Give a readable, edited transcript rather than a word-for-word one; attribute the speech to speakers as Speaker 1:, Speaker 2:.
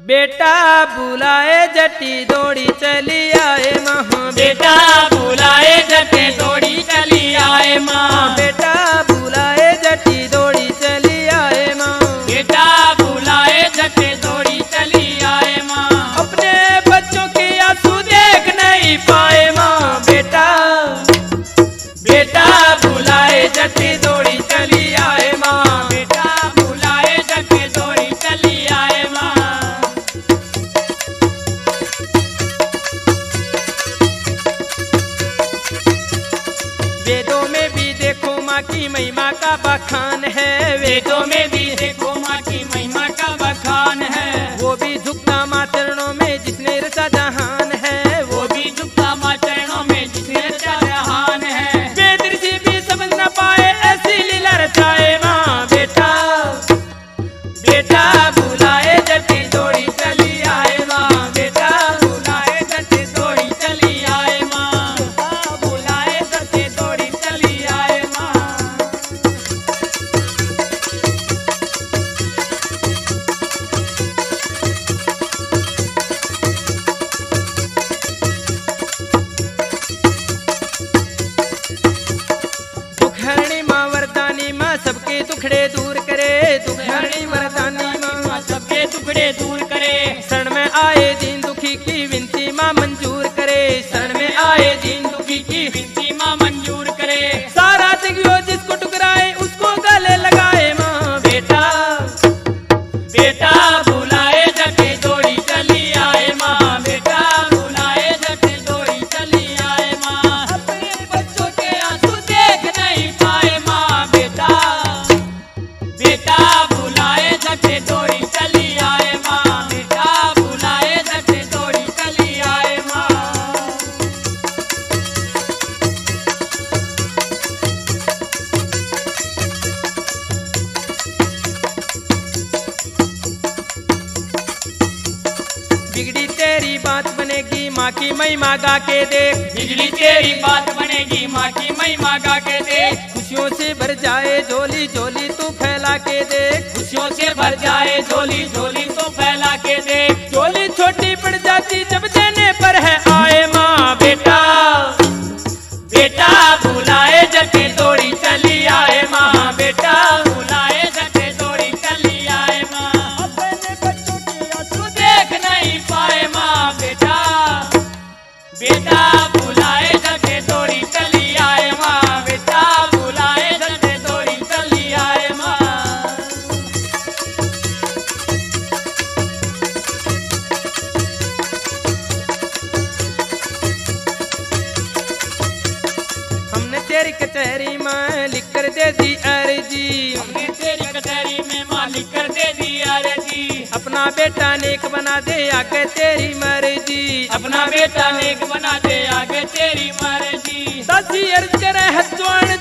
Speaker 1: बेटा बुलाए जटी दौड़ी चली आए माँ।
Speaker 2: बेटा बुलाए जटे दौड़ी चली आए माँ।
Speaker 1: बेटा बुलाए जटी दौड़ी चली आए माँ।
Speaker 2: बेटा बुलाए जटे दौड़ी चली आए माँ।
Speaker 1: अपने बच्चों के आंसू देख नहीं पाए माँ। बेटा
Speaker 2: बेटा बुलाए जटे दौड़ी चली आए माँ। बेटा बुलाए जटे दौड़ी चली आए माँ।
Speaker 1: वेदों में भी देखो माँ की महिमा का बखान है।
Speaker 2: वेदों में भी देखो माँ की महिमा का बखान है।
Speaker 1: वो भी झुकता माँ चरणों में जिसने रचा जहान है।
Speaker 2: वो भी झुकता माँ चरणों में जिसने रचा जहान है।
Speaker 1: वेद ऋषि भी समझ न पाए ऐसी लीला रचाए माँ। बेटा
Speaker 2: बेटा बुलाए जटे दौड़ी चली आए माँ। बेटा बुलाए जटे दौड़ी चली आए माँ। बेटा बुलाए जटे दौड़ी चली आए माँ।
Speaker 1: दुखहरणी माँ वरदानी माँ सबके दुखड़े दूर करे। दुखहरणी वरदानी माँ
Speaker 2: सबके टुकड़े दूर करे।
Speaker 1: शरण में आए दीन दुखी की विनती माँ मंजूर करे। शरण में आए दीन दुखी की
Speaker 2: विनती माँ मंजूर करे।
Speaker 1: सारा जगियो जिसको टुकराए उसको गले लगाए माँ। बेटा
Speaker 2: बेटा बुलाए जटे दौड़ी चली आए माँ। बेटा बुलाए जटे दौड़ी चली आए माँ। अपने बच्चों के आंसू देख नहीं पाए माँ। बेटा बेटा बुलाए जटे दौड़ी चली आए माँ। बेटा बुलाए जटे दौड़ी चली आए माँ।
Speaker 1: बिगड़ी तेरी बात बनेगी माँ की महिमा गा के देख।
Speaker 2: बिगड़ी तेरी बात बनेगी माँ की महिमा गा के देख।
Speaker 1: खुशियों से भर जाए झोली झोली तू फैला के देख।
Speaker 2: खुशियों से भर जाए झोली झोली तो फैला के देख।
Speaker 1: झोली छोटी पड़ जाती जब देने पर है आए माँ। बेटा
Speaker 2: बेटा बुलाए जटे दौड़ी चली आए माँ। बेटा बुलाए जटे दौड़ी चली आए माँ। अपने बच्चों के आंसू देख नहीं पाए माँ। बेटा बेटा बुलाए जटे दौड़ी चली आए माँ। बेटा बुलाए जटे दौड़ी चली आए माँ।
Speaker 1: हमने तेरी कचहरी में लिख कर दे दी अर्जी।
Speaker 2: हमने तेरी कचहरी में मालिक कर दे दी अर्जी।
Speaker 1: अपना बेटा नेक बना दे आगे तेरी मर्जी।
Speaker 2: अपना बेटा नेक बना दे आगे तेरी मर्जी।
Speaker 1: दासी अर्ज करे हाथ जोड़